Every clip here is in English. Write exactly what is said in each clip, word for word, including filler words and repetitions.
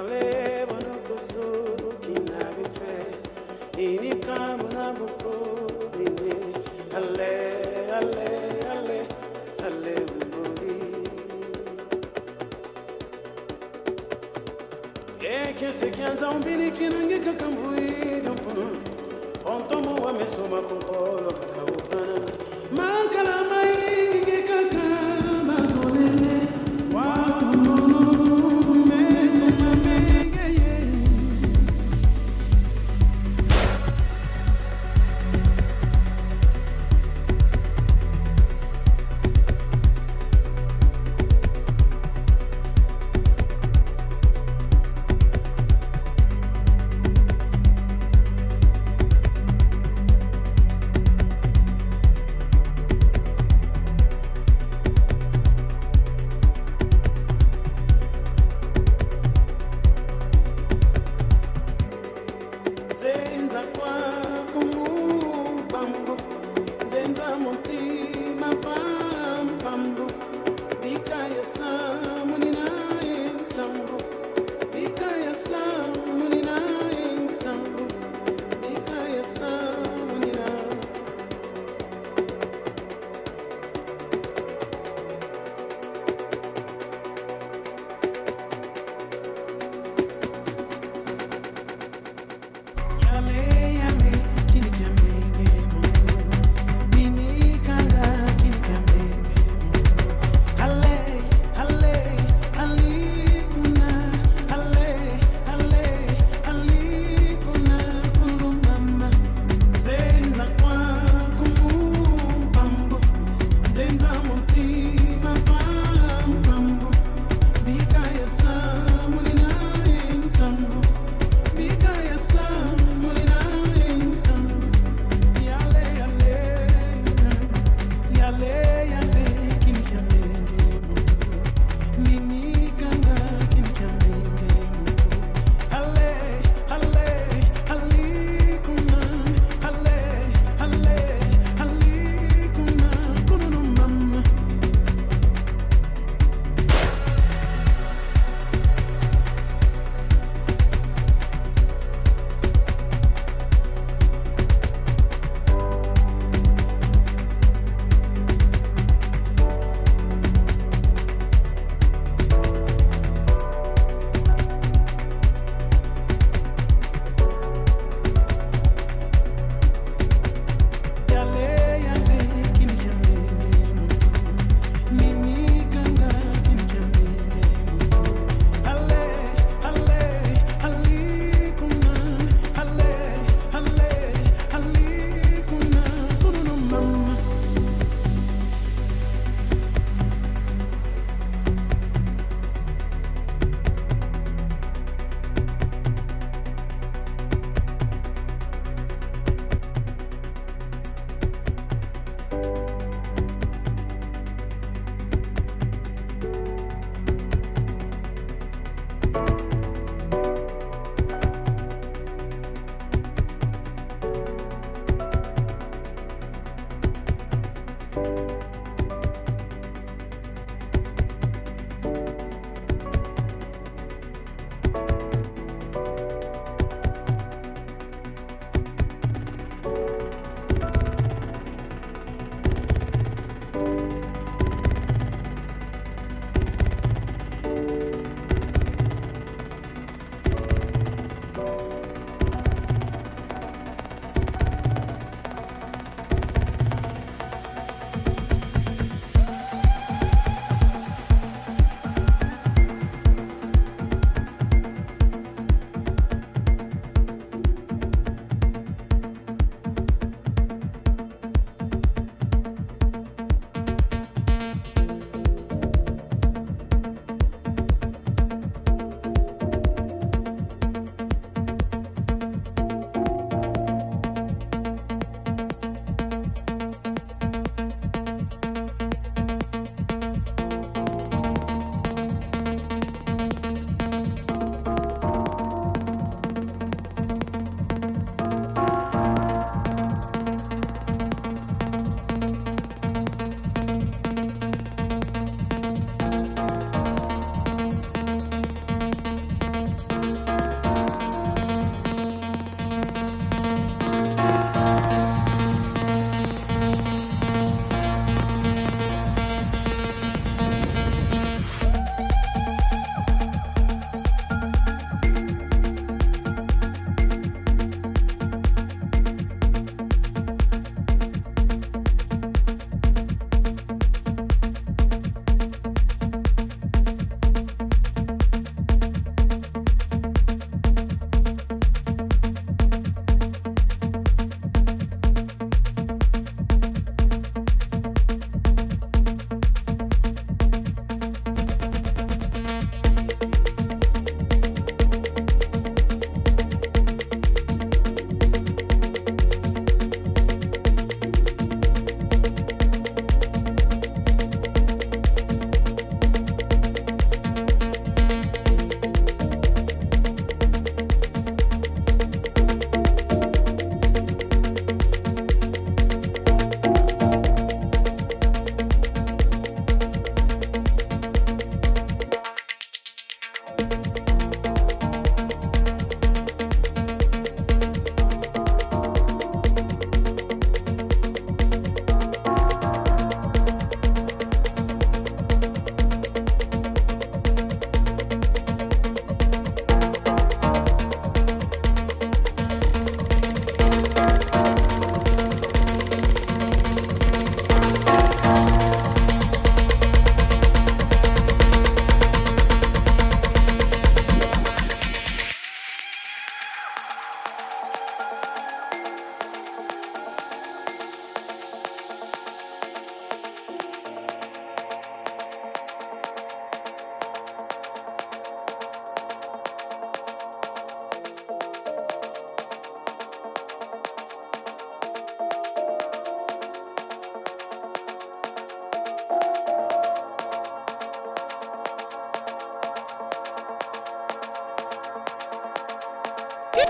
Ale bonokoso kinabife ini kamuna buko ine ale ale ale ale budi e que se kianza umbini kinange kakambui dampono ontomo wa mesoma kokolo kakawufana mankala mai nge kakama zonene wa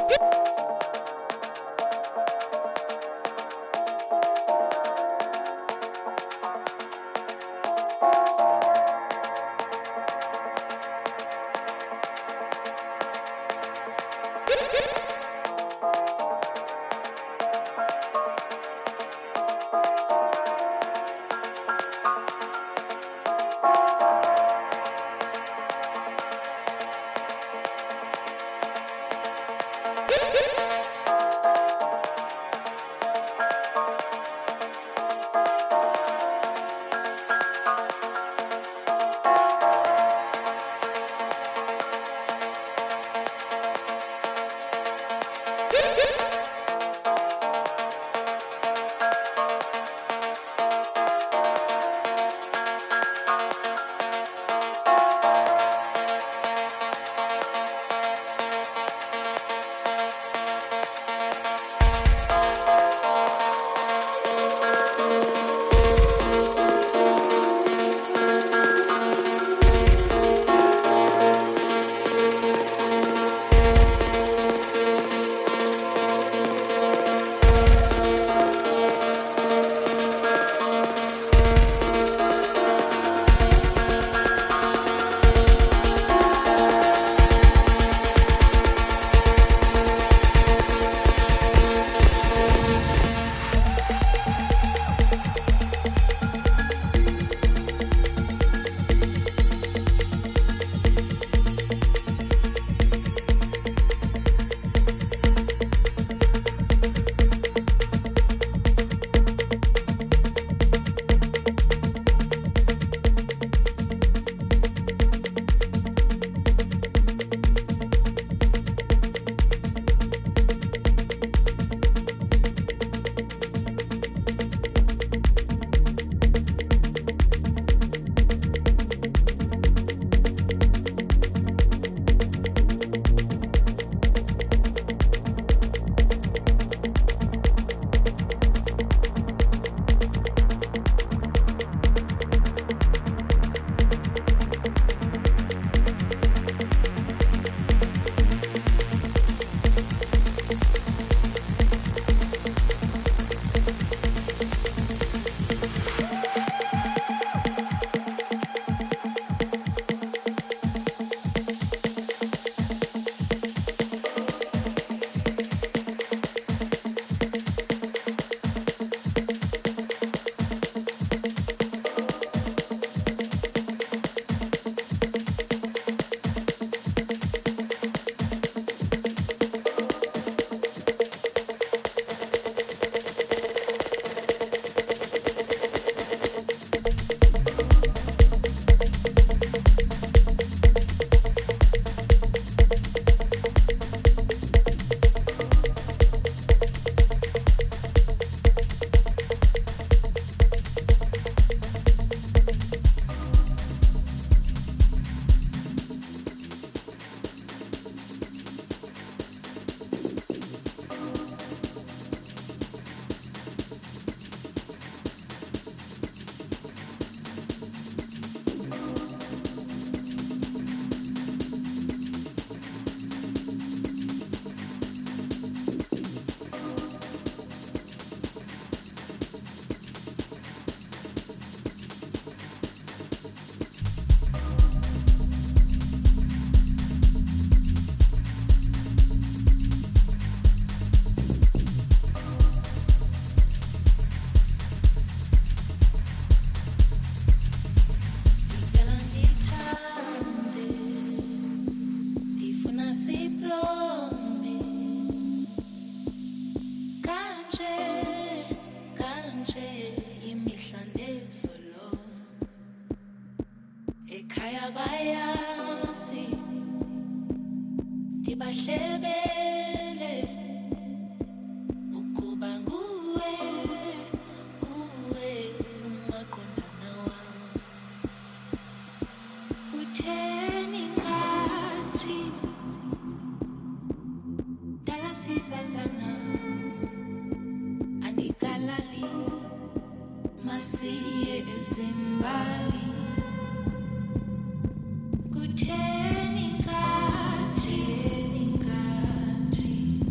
Kutheni ngathi, ngathi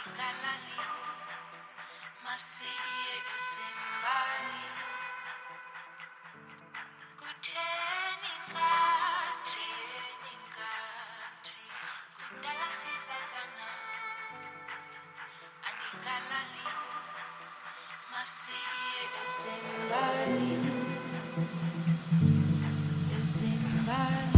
Andikalali masiye ezimbali kutheni ngathi ngathi kudala sisazana Andikalali masiye ezimbali ezimbali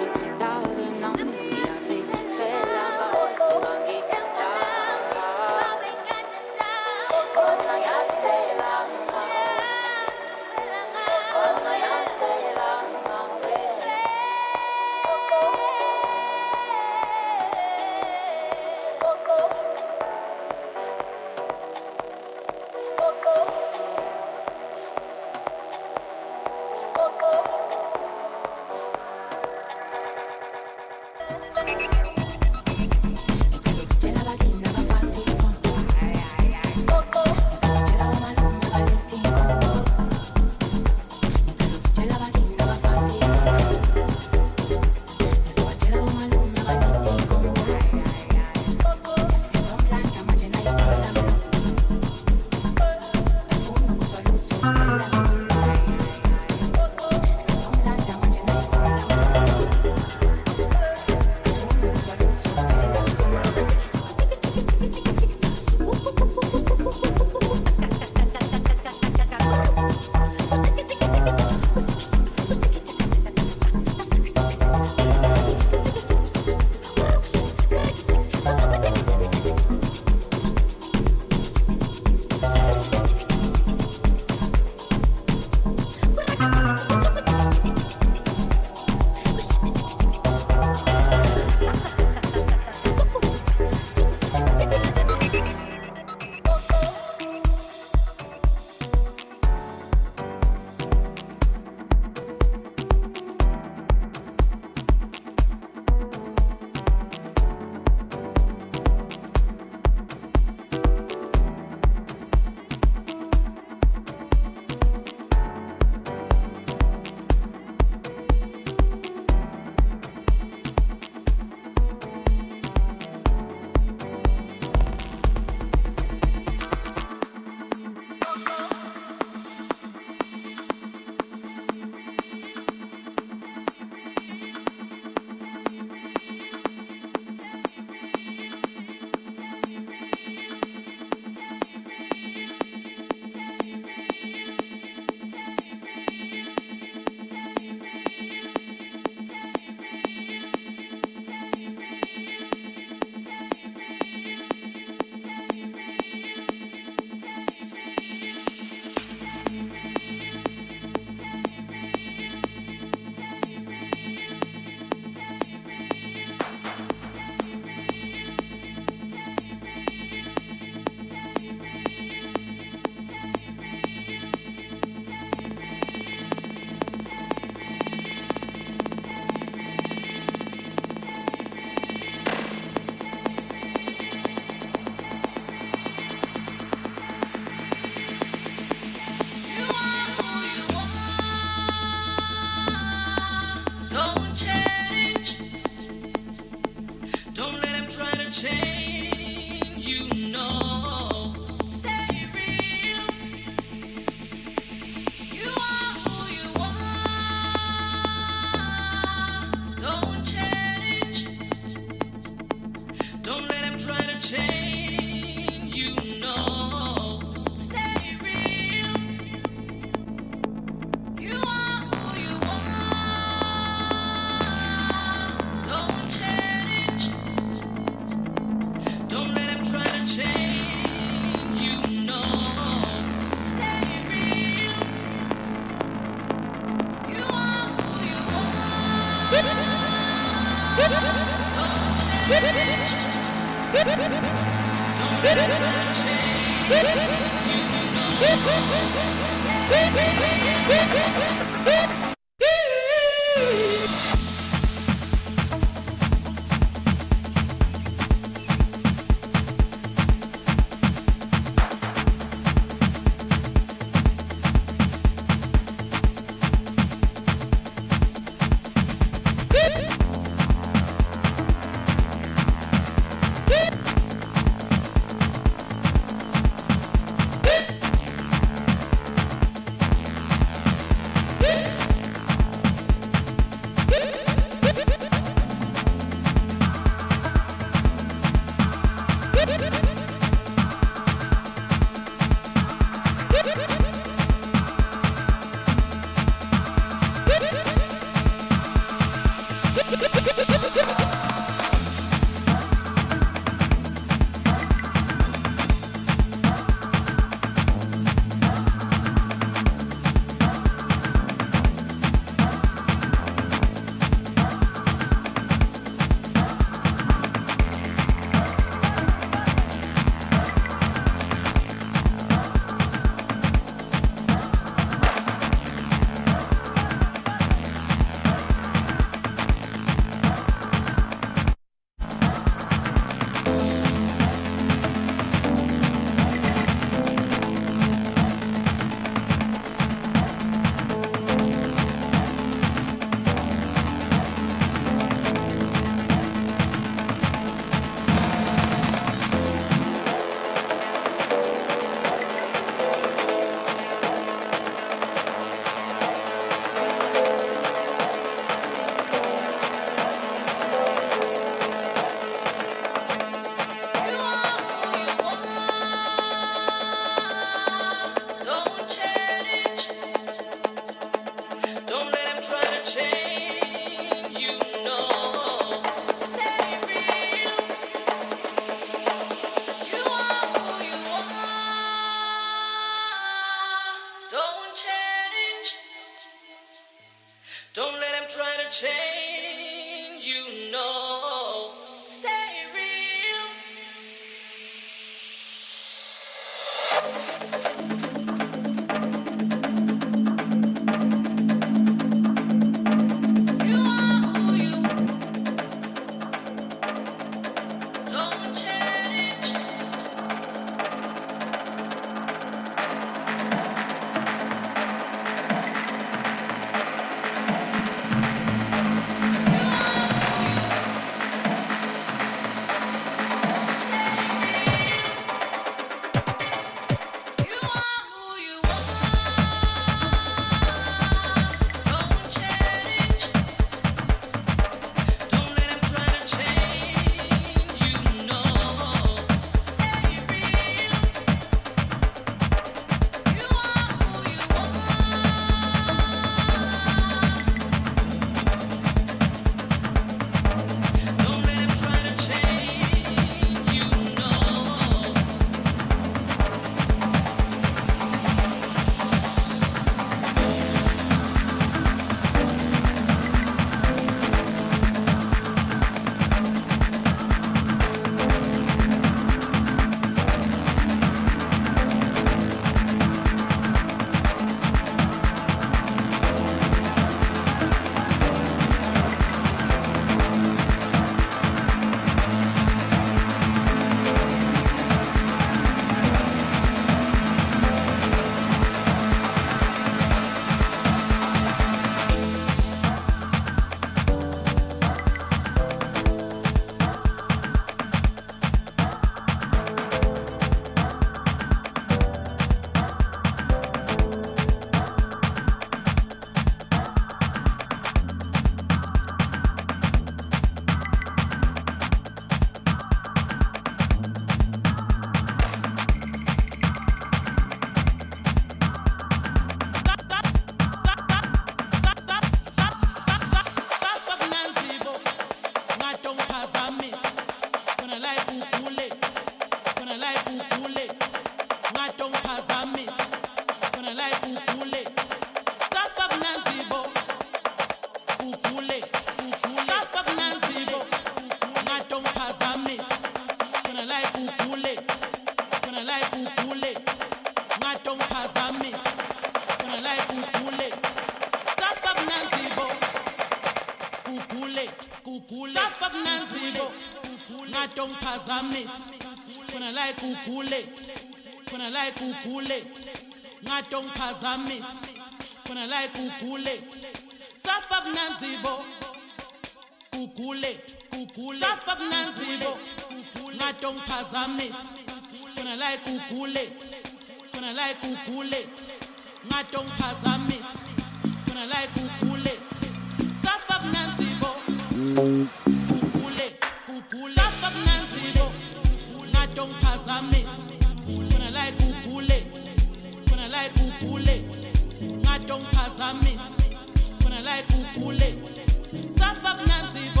kugule safabnanzibo ngadongiphazamisa khona la kugule khona la kugule ngadongiphazamisa khona la kugule safabnanzibo kugule kugule safabnanzibo ngadongiphazamisa khona la kugule khona la kugule ngadongiphazamisa khona la kugule safabnanzibo kugule kugule safabnanzibo ngadongiphazamisa khona la kugule khona la kugule ngadongiphazamisa khona la kugule safabnanzibo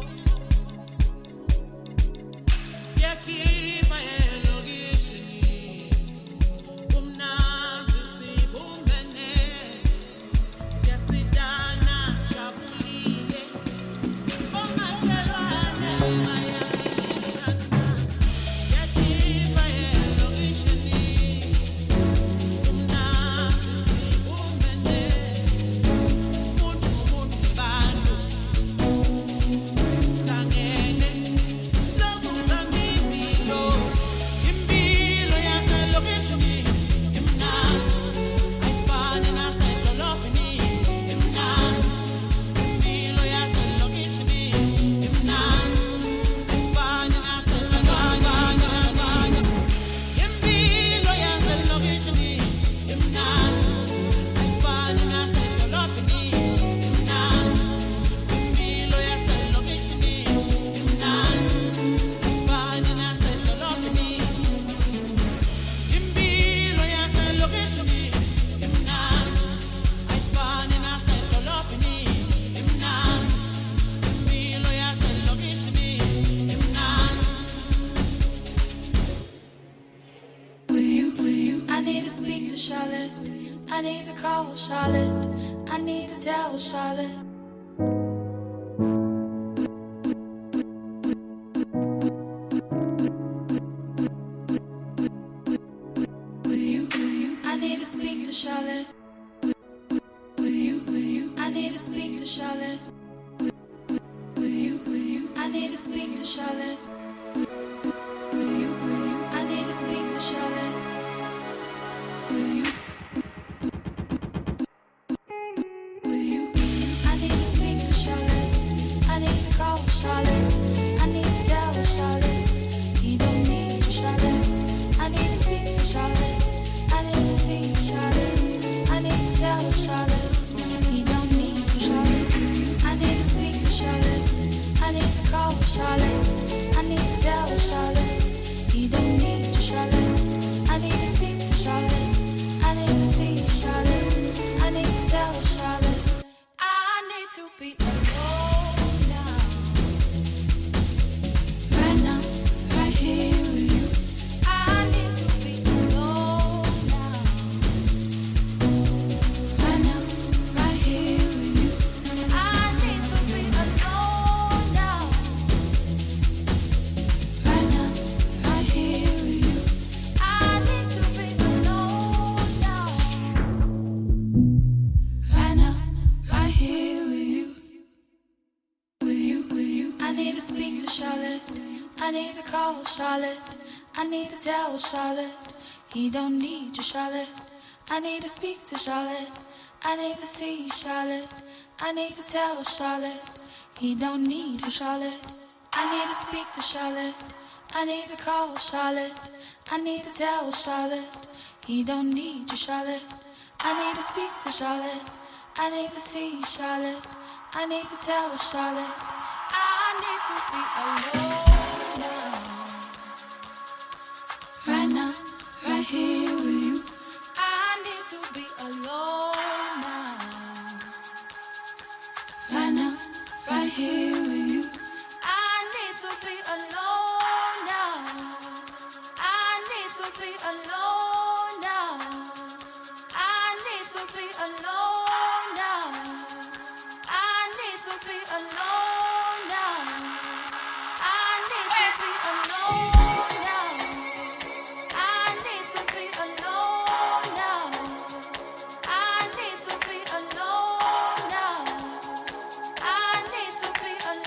yakhipha elokishini kumnandi sibumbene siyasidana sijabulile bongakelwane bayayisana yakhipha elokishini kumnandi sibumbene umuntu ngumuntu bantu sihlangene silovuza impilo impilo yaselokishini imnandi ayifani nasedolobheni imnandi impilo yaselokishini imnandi ayifani nasedolobheni impilo yaselokishini imnandi ayifani nasedolobheni imnandi impilo yaselokishini imnandi ayifani nasedolobheni impilo yaselokishini imnandi ayifani nasedolobheni imnandi impilo yaselokishini imnandi. Will you, will you? I need to speak to Charlotte. I need to call Charlotte. I need to tell Charlotte. Will you, will you? I need to speak to Charlotte. Will you, will you? I need to speak to Charlotte. Will you, will you? I need to speak to Charlotte. Will you, will you? I need to speak to Charlotte. Will you? Will you? I need to speak to Charlotte. I need to call Charlotte. I need to tell Charlotte. He don't need you, Charlotte. I need to speak to Charlotte. I need to see Charlotte. I need to tell Charlotte. He don't need you, Charlotte. I need to speak to Charlotte. I need to call Charlotte. I need to tell Charlotte. He don't need you, Charlotte. I need to speak to Charlotte. I need to see Charlotte. I need to tell Charlotte. I need to be alone now. Right now, right here with you. I need to be alone now. Right now, right here with you. I need to be alone now. Right now, right here with you. I need to be alone now. Right now, right here with you. With you, with you. I need to speak to Charlotte. I need to call Charlotte. I need to tell Charlotte. He don't need you, Charlotte. I need to speak to Charlotte. I need to see Charlotte. I need to tell Charlotte. He don't need you, Charlotte. I need to speak to Charlotte. I need to call Charlotte. I need to tell Charlotte. He don't need you, Charlotte. I need to speak to Charlotte. I need to see Charlotte. I need to tell Charlotte. I need to be alone now. Right now, right here with you. I need to be alone now. Right now, right here with you. I need to be alone now. I need to be alone now. I need to be alone now. I need to be alone now. I need to be alone now. I need to be alone now. I need to be alone now. I need to be alone.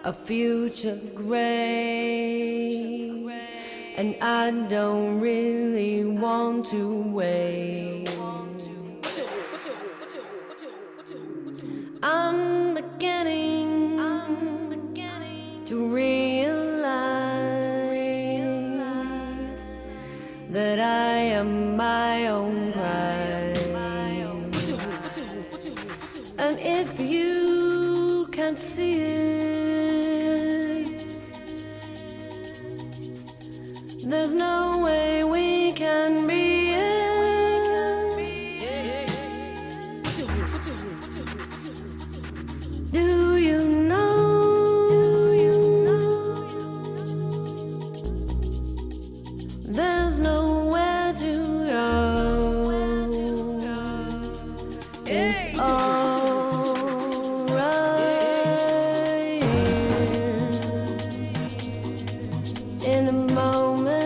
a future gray, and I don't really want to wait. I'm beginning, I'm beginning to realize that I am my own pride. And if you can't see it, there's no way we can be it. Do you know? Do you know? There's nowhere to go. It's all right in the moment.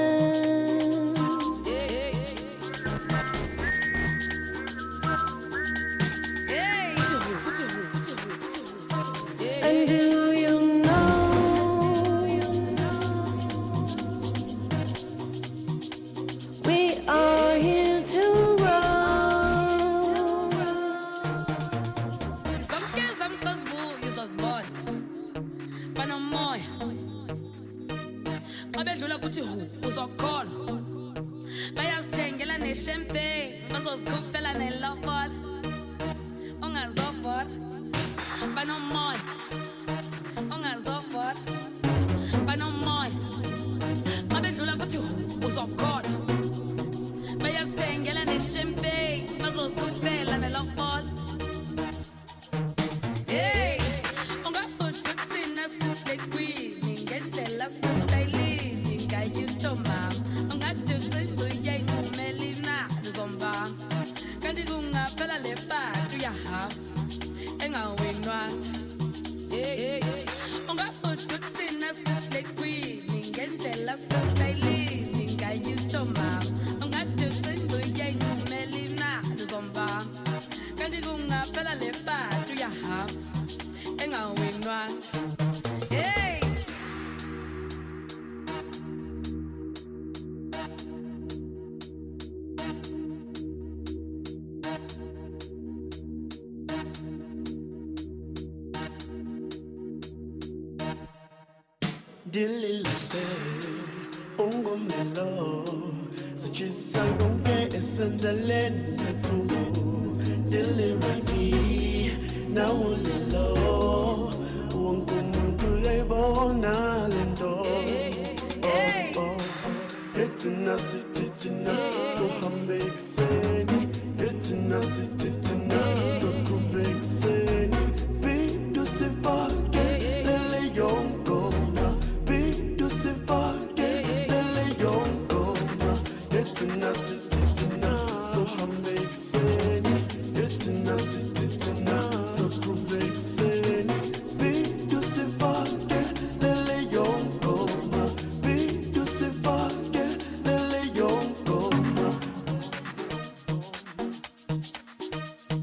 And do you know? We are here to grow. Some kids, some close boo, you just born. Panamoy. Mabejula kuthi hu, uzokholwa. Bayazithengela ne-champagne, bazozikhuphela ne-lobola. Ungazobona. Panamoy. Ungazobona. Panamoy. Mabejula kuthi hu, uzokholwa. Bayazithengela ne-champagne, bazozikhuphela ne-lobola. Hey, ungaphuthi thina sisilekwini ngendlela sisayilini ngayitsho mama. Ungathi usibuye imelina zombanga. Kanti kungaphela le pati uyahamba engawinwa. Hey, ungaphuthi thina sisilekwini ngendlela sisayilini ngayitsho mama. Ungathi usibuye imelina zombanga. Kanti kungaphela le pati uyahamba engawinwa. Hey, Dililise, ungumelo, sichisa yonke esendleleni zethu. Dilirigi, nawulilo, wonke umuntu uyayibona lento. Oh, oh, ethina sithi thina, sohambe ekuseni. Ethina sithi thina, soqhube ekuseni. Bintu sifake lele yongoma, bintu sifake lele yongoma. Ethina sithi thina, sohambe ekuseni. Ethina sithi thina, soqhube ekuseni. Bintu sifake lele yongoma, bintu sifake lele yongoma.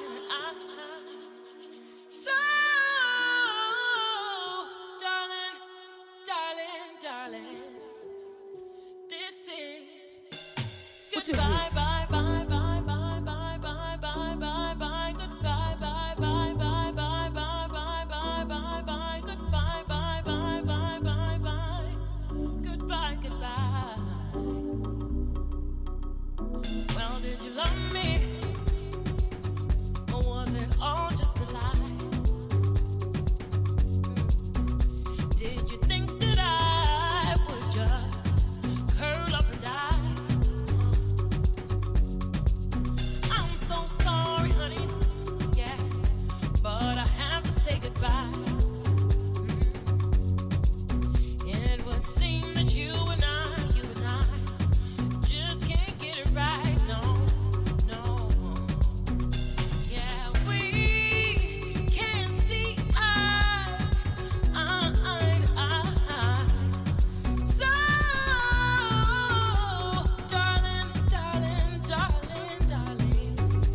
Bye, bye, bye, bye, bye, bye, bye, bye, bye, bye, goodbye, bye, bye, bye, bye, bye, bye, bye, bye, bye, goodbye, bye, bye, bye, bye, bye, goodbye, goodbye. Well, did you love me? Or was it all just a lie? Did you think that I would just curl up and die? So sorry, honey, yeah, but I have to say goodbye. Mm. It would seem that you and I, you and I, just can't get it right, no, no. Yeah, we can't see eye, eye to eye. So, darling, darling, darling, darling.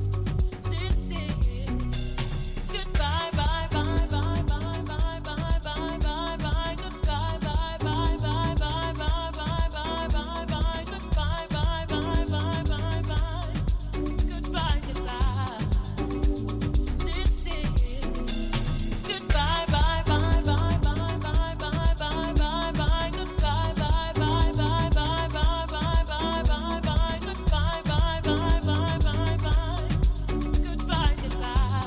Goodbye, bye, bye, bye, bye, bye, bye, bye, bye, bye, goodbye, bye, bye, bye, bye, bye, bye, bye, bye, bye, goodbye, bye, bye, bye, bye, bye, goodbye, goodbye. This is goodbye, bye, bye, bye, bye, bye, bye, bye, bye, bye, goodbye, bye, bye, bye, bye, bye, bye, bye, bye, bye, goodbye, bye, bye, bye, bye, bye, goodbye, goodbye.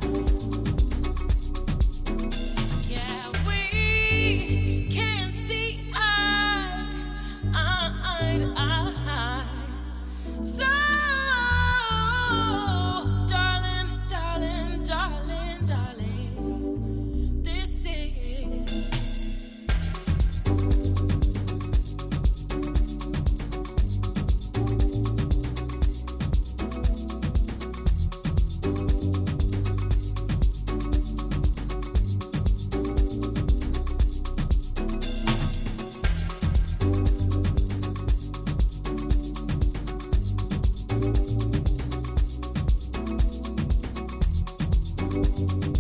Yeah, we can't see eye, eye to eye. So, darling, darling, darling, darling, this is. Thank you.